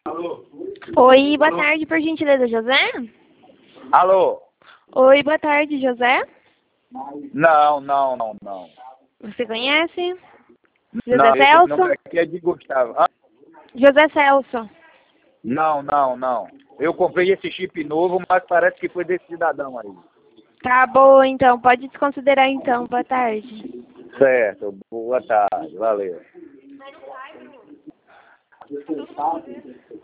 Oi, boa tarde, por gentileza, José? Alô? Oi, boa tarde, José? Não. Você conhece? José Não, esse Celso? número aqui é de Gustavo. Ah, José Celso. não. Eu comprei esse chip novo, mas parece que foi desse cidadão aí. Tá bom, então, pode desconsiderar então, boa tarde. Certo, boa tarde, valeu.